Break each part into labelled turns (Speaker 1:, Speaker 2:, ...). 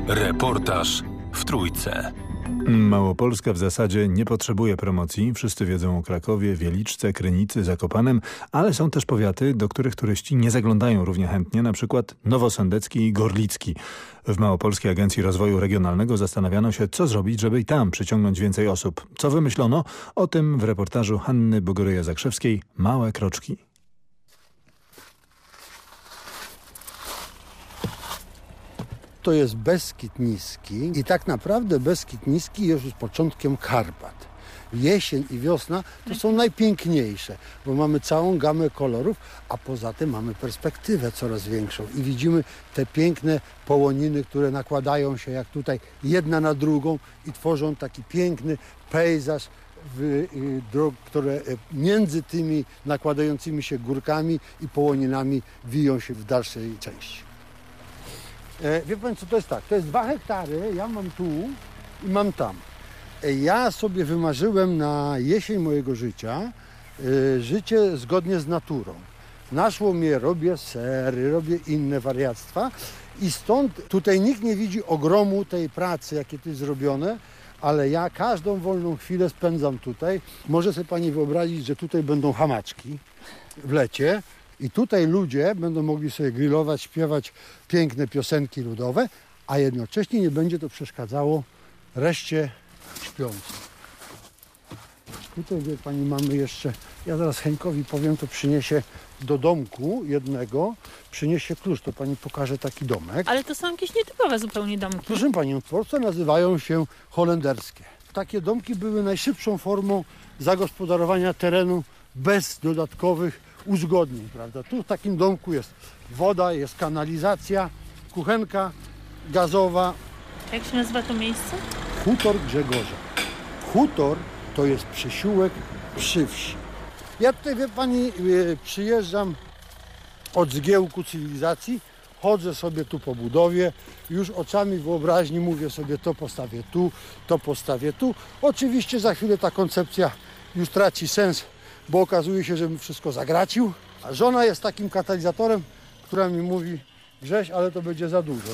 Speaker 1: Reportaż w Trójce.
Speaker 2: Małopolska w zasadzie nie potrzebuje promocji. Wszyscy wiedzą o Krakowie, Wieliczce, Krynicy, Zakopanem, ale są też powiaty, do których turyści nie zaglądają równie chętnie, na przykład Nowosądecki i Gorlicki. W Małopolskiej Agencji Rozwoju Regionalnego zastanawiano się, co zrobić, żeby i tam przyciągnąć więcej osób. Co wymyślono? O tym w reportażu Hanny Bogoryja-Zakrzewskiej „Małe kroczki”.
Speaker 3: To jest Beskid Niski i tak naprawdę Beskid Niski jest już początkiem Karpat. Jesień i wiosna to są najpiękniejsze, bo mamy całą gamę kolorów, a poza tym mamy perspektywę coraz większą i widzimy te piękne połoniny, które nakładają się jak tutaj jedna na drugą i tworzą taki piękny pejzaż, które między tymi nakładającymi się górkami i połoninami wiją się w dalszej części. Wie pan co to jest tak? To jest 2 hektary, ja mam tu i mam tam. Ja sobie wymarzyłem na jesień mojego życia życie zgodnie z naturą. Naszło mnie, robię sery, robię inne wariactwa i stąd tutaj nikt nie widzi ogromu tej pracy, jakie tu jest zrobione, ale ja każdą wolną chwilę spędzam tutaj. Może sobie pani wyobrazić, że tutaj będą hamaczki w lecie. I tutaj ludzie będą mogli sobie grillować, śpiewać piękne piosenki ludowe, a jednocześnie nie będzie to przeszkadzało reszcie śpiących. Tutaj, wie pani, mamy jeszcze, ja zaraz Henkowi powiem, to przyniesie do domku jednego, przyniesie klucz, to pani pokaże taki domek.
Speaker 4: Ale to są jakieś nietypowe zupełnie domki.
Speaker 3: Proszę panią, w Polsce nazywają się holenderskie. Takie domki były najszybszą formą zagospodarowania terenu bez dodatkowych uzgodnień, prawda? Tu w takim domku jest woda, jest kanalizacja, kuchenka gazowa.
Speaker 4: Jak się nazywa to miejsce?
Speaker 3: Hutor Grzegorza. Hutor to jest przysiółek przy wsi. Ja tutaj, wie pani, przyjeżdżam od zgiełku cywilizacji, chodzę sobie tu po budowie, już oczami wyobraźni mówię sobie to postawię tu, to postawię tu. Oczywiście za chwilę ta koncepcja już traci sens, bo okazuje się, że bym wszystko zagracił. A żona jest takim katalizatorem, która mi mówi: Grześ, ale to będzie za dużo.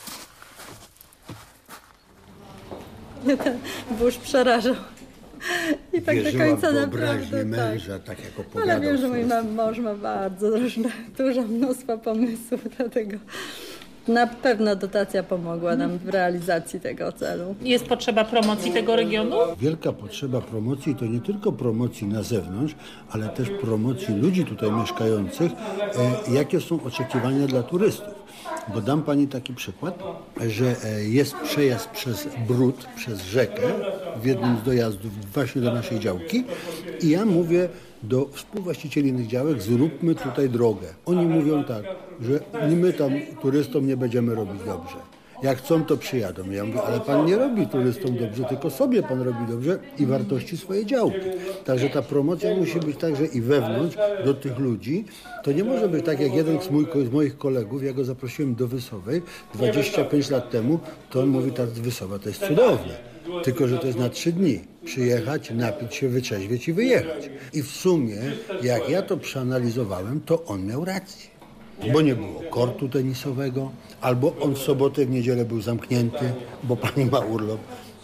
Speaker 5: Mnie ten burz przerażał. I tak do końca naprawdę
Speaker 3: męża, tak jak opowiadał.
Speaker 5: Ale wiem, że mój mąż ma bardzo dużo mnóstwo pomysłów do tego. Na pewno dotacja pomogła nam w realizacji tego celu.
Speaker 4: Jest potrzeba promocji tego regionu?
Speaker 3: Wielka potrzeba promocji, to nie tylko promocji na zewnątrz, ale też promocji ludzi tutaj mieszkających, jakie są oczekiwania dla turystów. Bo dam pani taki przykład, że jest przejazd przez Brud, przez rzekę w jednym z dojazdów właśnie do naszej działki i ja mówię do współwłaścicieli innych działek: zróbmy tutaj drogę. Oni mówią tak, że my tam turystom nie będziemy robić dobrze. Jak chcą, to przyjadą. Ja mówię: ale pan nie robi turystom dobrze, tylko sobie pan robi dobrze i wartości swojej działki. Także ta promocja musi być także i wewnątrz do tych ludzi. To nie może być tak jak jeden z moich kolegów, ja go zaprosiłem do Wysowej 25 lat temu, to on mówi: ta Wysowa to jest cudowne. Tylko że to jest na 3 dni. Przyjechać, napić się, wyczeźwieć i wyjechać. I w sumie, jak ja to przeanalizowałem, to on miał rację. Bo nie było kortu tenisowego, albo on w sobotę, w niedzielę był zamknięty, bo pani ma urlop.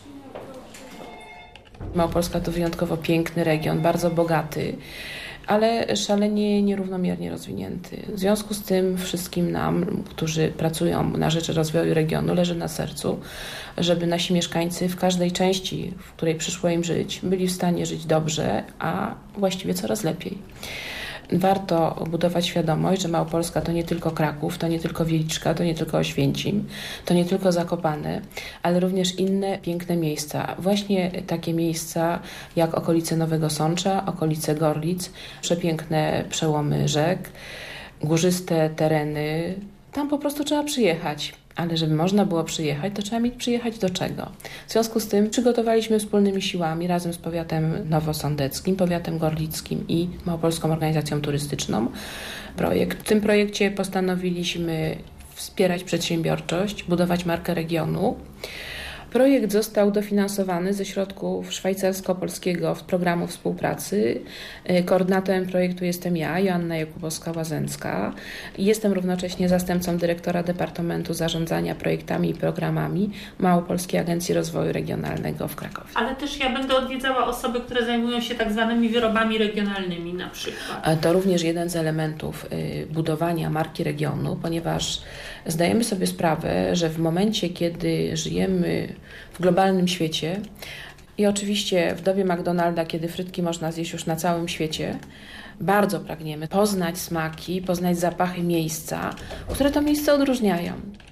Speaker 6: Małopolska to wyjątkowo piękny region, bardzo bogaty, ale szalenie nierównomiernie rozwinięty. W związku z tym wszystkim nam, którzy pracują na rzecz rozwoju regionu, leży na sercu, żeby nasi mieszkańcy w każdej części, w której przyszło im żyć, byli w stanie żyć dobrze, a właściwie coraz lepiej. Warto budować świadomość, że Małopolska to nie tylko Kraków, to nie tylko Wieliczka, to nie tylko Oświęcim, to nie tylko Zakopane, ale również inne piękne miejsca. Właśnie takie miejsca jak okolice Nowego Sącza, okolice Gorlic, przepiękne przełomy rzek, górzyste tereny. Tam po prostu trzeba przyjechać. Ale żeby można było przyjechać, to trzeba mieć przyjechać do czego? W związku z tym przygotowaliśmy wspólnymi siłami razem z powiatem nowosądeckim, powiatem gorlickim i Małopolską Organizacją Turystyczną projekt. W tym projekcie postanowiliśmy wspierać przedsiębiorczość, budować markę regionu, Projekt został dofinansowany ze środków szwajcarsko-polskiego programu współpracy. Koordynatorem projektu jestem ja, Joanna Jakubowska-Łazęcka. Jestem równocześnie zastępcą dyrektora Departamentu Zarządzania Projektami i Programami Małopolskiej Agencji Rozwoju Regionalnego w Krakowie.
Speaker 4: Ale też ja będę odwiedzała osoby, które zajmują się tak zwanymi wyrobami regionalnymi na przykład.
Speaker 6: To również jeden z elementów budowania marki regionu, ponieważ zdajemy sobie sprawę, że w momencie, kiedy żyjemy w globalnym świecie i oczywiście w dobie McDonalda, kiedy frytki można zjeść już na całym świecie, bardzo pragniemy poznać smaki, poznać zapachy miejsca, które to miejsce odróżniają.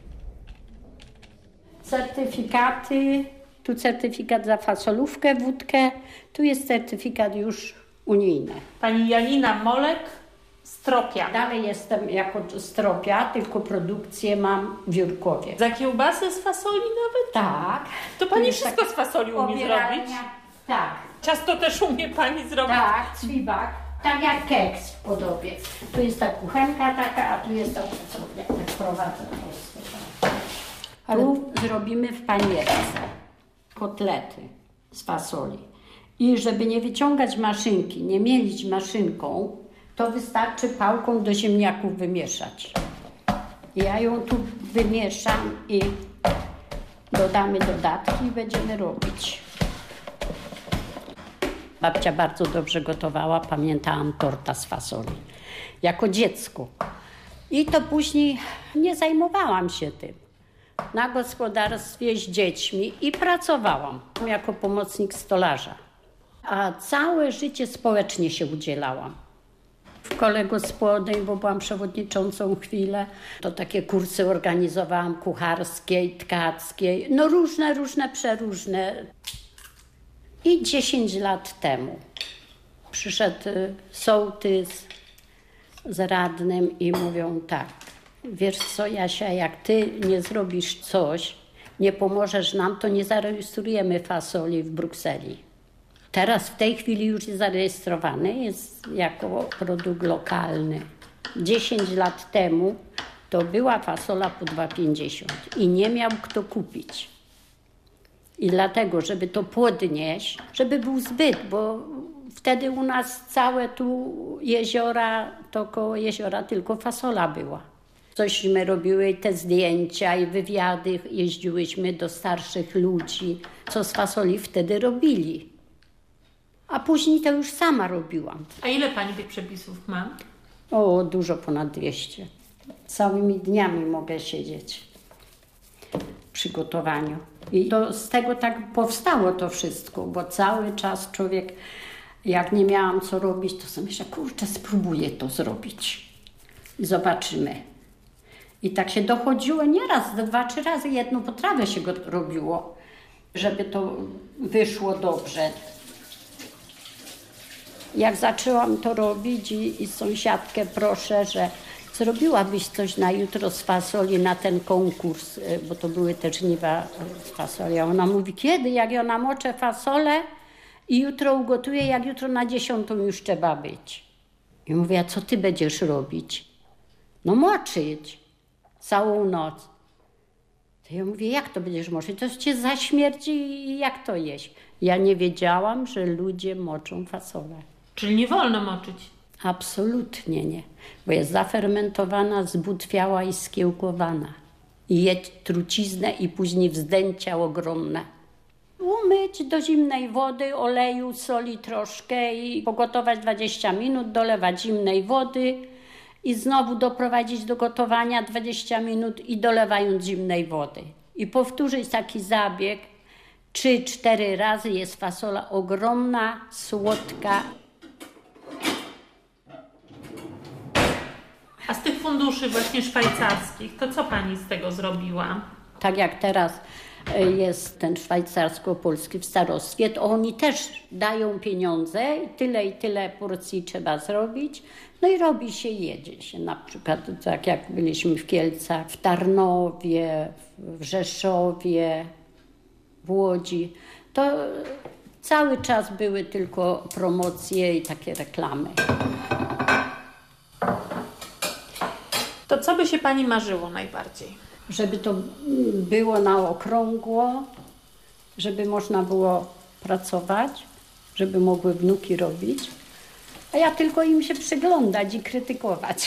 Speaker 1: Certyfikaty, tu certyfikat za fasolówkę, wódkę, tu jest certyfikat już unijny.
Speaker 4: Pani Janina Molek, Stropia.
Speaker 1: Dalej jestem jako Stropia, tylko produkcję mam w Jurkowie.
Speaker 4: Za kiełbasę z fasoli nawet?
Speaker 1: Tak.
Speaker 4: To pani wszystko z fasoli umie zrobić?
Speaker 1: Tak.
Speaker 4: Ciasto też umie pani zrobić?
Speaker 1: Tak, cwibak. Tak jak keks w podobie. Tu jest ta kuchenka taka, a tu jest ta pracownia. Tak prowadzę po prostu. Tu zrobimy w panierce kotlety z fasoli. I żeby nie wyciągać maszynki, nie mielić maszynką, to wystarczy pałką do ziemniaków wymieszać. Ja ją tu wymieszam i dodamy dodatki i będziemy robić. Babcia bardzo dobrze gotowała, pamiętałam torta z fasoli. Jako dziecko. I to później nie zajmowałam się tym. Na gospodarstwie z dziećmi i pracowałam jako pomocnik stolarza. A całe życie społecznie się udzielałam. W kole gospodyń, bo byłam przewodniczącą chwilę, to takie kursy organizowałam kucharskie, tkackie, no różne, przeróżne. I 10 lat temu przyszedł sołtys z radnym i mówią tak, wiesz co Jasia, jak ty nie zrobisz coś, nie pomożesz nam, to nie zarejestrujemy fasoli w Brukseli. Teraz w tej chwili już jest zarejestrowany, jest jako produkt lokalny. 10 lat temu to była fasola po 2,50 i nie miał kto kupić. I dlatego, żeby to podnieść, żeby był zbyt, bo wtedy u nas całe tu jeziora, to koło jeziora tylko fasola była. Cośmy robiły te zdjęcia i wywiady, jeździłyśmy do starszych ludzi, co z fasoli wtedy robili. A później to już sama robiłam.
Speaker 4: A ile pani tych przepisów ma?
Speaker 1: O, dużo ponad 200. Całymi dniami mogę siedzieć w przygotowaniu. I to z tego tak powstało to wszystko, bo cały czas człowiek, jak nie miałam co robić, to sobie myślę, kurczę, spróbuję to zrobić. I zobaczymy. I tak się dochodziło nieraz, 2-3 razy jedną potrawę się go robiło, żeby to wyszło dobrze. Jak zaczęłam to robić i sąsiadkę proszę, że zrobiłabyś coś na jutro z fasoli, na ten konkurs, bo to były te żniwa z fasoli. A ona mówi, kiedy? Jak ja namoczę fasolę i jutro ugotuję, jak jutro na 10 już trzeba być. I mówię, a co ty będziesz robić? No moczyć całą noc. To ja mówię, jak to będziesz moczyć? To cię zaśmierdzi i jak to jeść? Ja nie wiedziałam, że ludzie moczą fasolę.
Speaker 4: Czyli nie wolno moczyć?
Speaker 1: Absolutnie nie, bo jest zafermentowana, zbutwiała i skiełkowana. I jedź truciznę i później wzdęcia ogromne. Umyć do zimnej wody, oleju, soli troszkę i pogotować 20 minut, dolewać zimnej wody i znowu doprowadzić do gotowania 20 minut i dolewając zimnej wody. I powtórzyć taki zabieg 3-4 razy, jest fasola ogromna, słodka.
Speaker 4: A z tych funduszy właśnie szwajcarskich, to co pani z tego zrobiła?
Speaker 1: Tak jak teraz jest ten szwajcarsko-polski w starostwie, to oni też dają pieniądze i tyle porcji trzeba zrobić. No i robi się, jedzie się. Na przykład tak jak byliśmy w Kielcach, w Tarnowie, w Rzeszowie, w Łodzi, to cały czas były tylko promocje i takie reklamy.
Speaker 4: To co by się pani marzyło najbardziej?
Speaker 1: Żeby to było na okrągło, żeby można było pracować, żeby mogły wnuki robić, a ja tylko im się przyglądać i krytykować.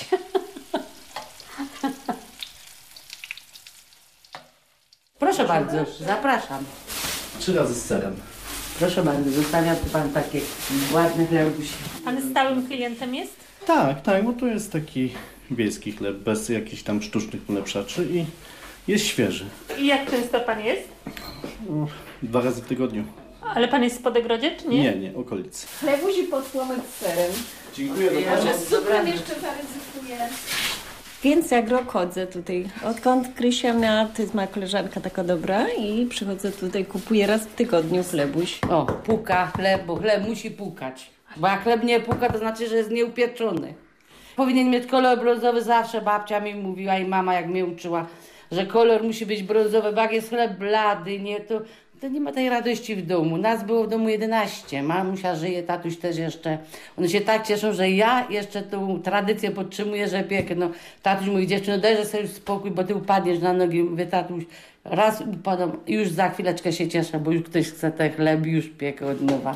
Speaker 7: Proszę bardzo, zapraszam.
Speaker 8: 3 razy z serem.
Speaker 7: Proszę bardzo, zostawia tu pan takie ładne chlebusie.
Speaker 4: Pan stałym klientem jest?
Speaker 8: Tak, bo to jest taki wiejski chleb, bez jakichś tam sztucznych ulepszaczy i jest świeży.
Speaker 4: I jak często pan jest?
Speaker 8: 2 razy w tygodniu.
Speaker 4: Ale pan jest w Podegrodzie, czy nie?
Speaker 8: Nie, okolicy.
Speaker 9: Chlebuzi podpłomek z serem.
Speaker 8: Dziękuję
Speaker 9: Z cukrem jeszcze zaryzykuję. Więc jak rok chodzę tutaj. Odkąd Krysia miała, to jest moja koleżanka taka dobra i przychodzę tutaj, kupuję raz w tygodniu chlebuś.
Speaker 7: O, puka chleb, bo chleb musi pukać. Bo jak chleb nie puka, to znaczy, że jest nieupieczony. Powinien mieć kolor brązowy zawsze, babcia mi mówiła i mama jak mnie uczyła, że kolor musi być brązowy, bo jak jest chleb blady, nie, to nie ma tej radości w domu. Nas było w domu 11, mamusia żyje, tatuś też jeszcze. One się tak cieszą, że ja jeszcze tą tradycję podtrzymuję, że piekę. No, tatuś mówi, dziewczyno, dajże sobie już spokój, bo ty upadniesz na nogi. Mówię, tatuś, raz upadam, już za chwileczkę się cieszę, bo już ktoś chce ten chleb i już piekę od nowa.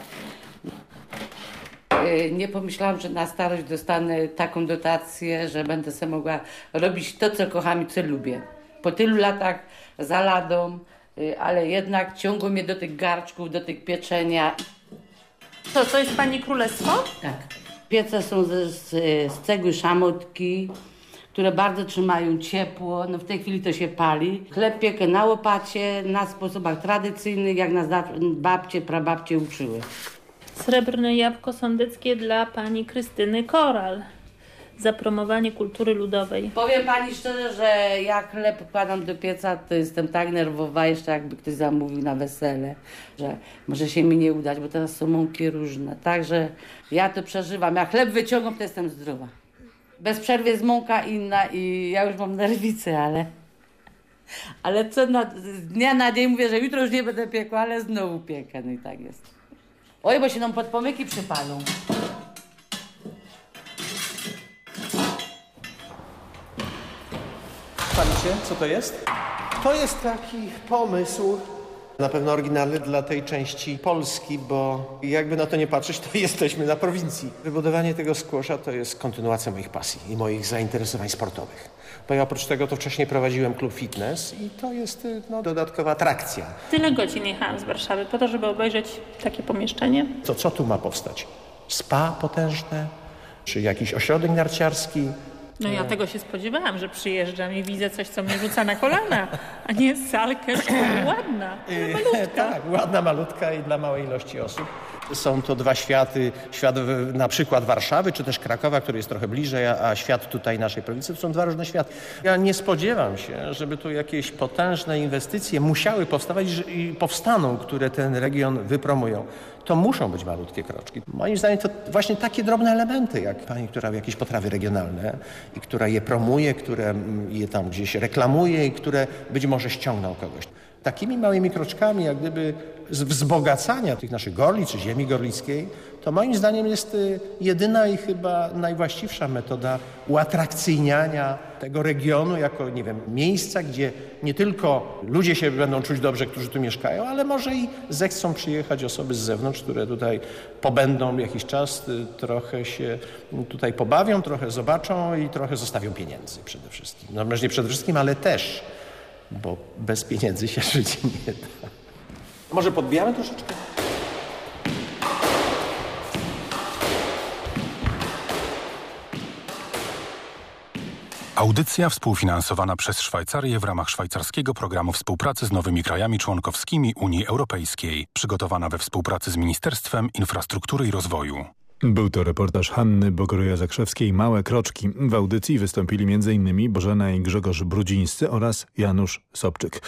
Speaker 7: Nie pomyślałam, że na starość dostanę taką dotację, że będę sobie mogła robić to, co kocham i co lubię. Po tylu latach za ladą, ale jednak ciągło mnie do tych garczków, do tych pieczenia.
Speaker 4: To jest pani królestwo?
Speaker 7: Tak. Piece są z cegły szamotki, które bardzo trzymają ciepło. No w tej chwili to się pali. Chleb piekę na łopacie, na sposobach tradycyjnych, jak nas babcie, prababcie uczyły.
Speaker 4: Srebrne jabłko sądeckie dla pani Krystyny Koral. Za promowanie kultury ludowej.
Speaker 7: Powiem pani szczerze, że jak chleb wkładam do pieca, to jestem tak nerwowa, jeszcze jakby ktoś zamówił na wesele, że może się mi nie udać, bo teraz są mąki różne. Także ja to przeżywam. Jak chleb wyciągam, to jestem zdrowa. Bez przerwy jest mąka inna i ja już mam nerwice, ale co z dnia na dzień mówię, że jutro już nie będę piekła, ale znowu piekę. No i tak jest. Oj, bo się nam podpomyki przypalą.
Speaker 10: Pamiętacie, co to jest? To jest taki pomysł, na pewno oryginalny dla tej części Polski, bo jakby na to nie patrzeć, to jesteśmy na prowincji. Wybudowanie tego squasha to jest kontynuacja moich pasji i moich zainteresowań sportowych. Bo ja oprócz tego to wcześniej prowadziłem klub fitness i to jest dodatkowa atrakcja.
Speaker 4: Tyle godzin jechałam z Warszawy po to, żeby obejrzeć takie pomieszczenie.
Speaker 10: Co tu ma powstać? Spa potężne? Czy jakiś ośrodek narciarski?
Speaker 4: No ja tego się spodziewałam, że przyjeżdżam i widzę coś, co mnie rzuca na kolana, a nie salkę ładna, malutka.
Speaker 10: Tak, ładna, malutka i dla małej ilości osób. Są to dwa światy, świat na przykład Warszawy, czy też Krakowa, który jest trochę bliżej, a świat tutaj naszej prowincji, to są dwa różne światy. Ja nie spodziewam się, żeby tu jakieś potężne inwestycje musiały powstawać i powstaną, które ten region wypromują. To muszą być malutkie kroczki. Moim zdaniem to właśnie takie drobne elementy, jak pani, która robi jakieś potrawy regionalne i która je promuje, które je tam gdzieś reklamuje i które być może ściągną kogoś. Takimi małymi kroczkami, jak gdyby wzbogacania tych naszych gorli czy ziemi gorlickiej, to moim zdaniem jest jedyna i chyba najwłaściwsza metoda uatrakcyjniania tego regionu jako, nie wiem, miejsca, gdzie nie tylko ludzie się będą czuć dobrze, którzy tu mieszkają, ale może i zechcą przyjechać osoby z zewnątrz, które tutaj pobędą jakiś czas, trochę się tutaj pobawią, trochę zobaczą i trochę zostawią pieniędzy przede wszystkim. No może nie przede wszystkim, ale też, bo bez pieniędzy się żyć nie da. Może podbijamy troszeczkę?
Speaker 11: Audycja współfinansowana przez Szwajcarię w ramach szwajcarskiego programu współpracy z nowymi krajami członkowskimi Unii Europejskiej. Przygotowana we współpracy z Ministerstwem Infrastruktury i Rozwoju.
Speaker 2: Był to reportaż Hanny Bogoruja-Zakrzewskiej „Małe kroczki”. W audycji wystąpili m.in. Bożena i Grzegorz Brudzińscy oraz Janusz Sobczyk.